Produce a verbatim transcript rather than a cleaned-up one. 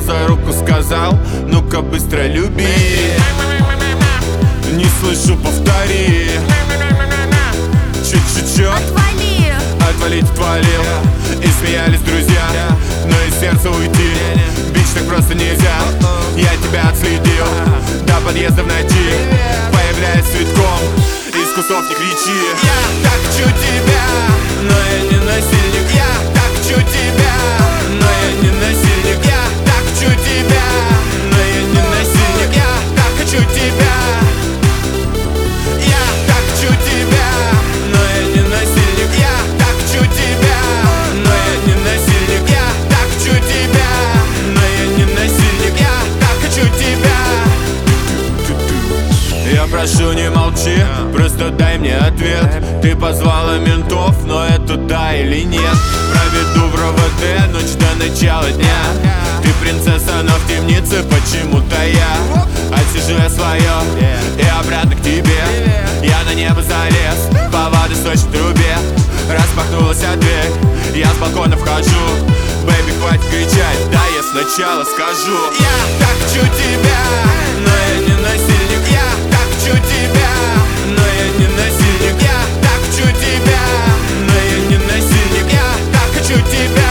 за руку сказал: ну-ка быстро люби. Не слышу, повтори. Чуть-чуть-чуть Отвали, отвалить отвалил. И смеялись друзья, но из сердца уйти бич так просто нельзя. Я тебя отследил до подъезда в ночи, появляясь цветком из кустов, не кричи. Я так хочу тебя, но я не насильник. Я так хочу тебя, но я не насильник. Я так хочу тебя, но я не насильник. Я так хочу тебя. Я так хочу тебя, но я не насильник. Я так хочу тебя, но я не насильник. Я так хочу тебя, но я не насильник. Я так хочу тебя. Я прошу, не молчи, просто дай мне ответ. Ты позвала ментов, но это да или нет? Проведу в РОВД ночь до начала дня. Ты принцесса, но в темнице почему-то я. Отсижу я свое и обратно к тебе. Я на небо залез, по водосточной трубе. Распахнулась дверь, я с балкона вхожу. Бэйби, хватит кричать, да я сначала скажу. Я так хочу тебя, но я не насильник. Я так хочу тебя, но я не насильник. Я так хочу тебя, но я не насильник. Я так хочу тебя.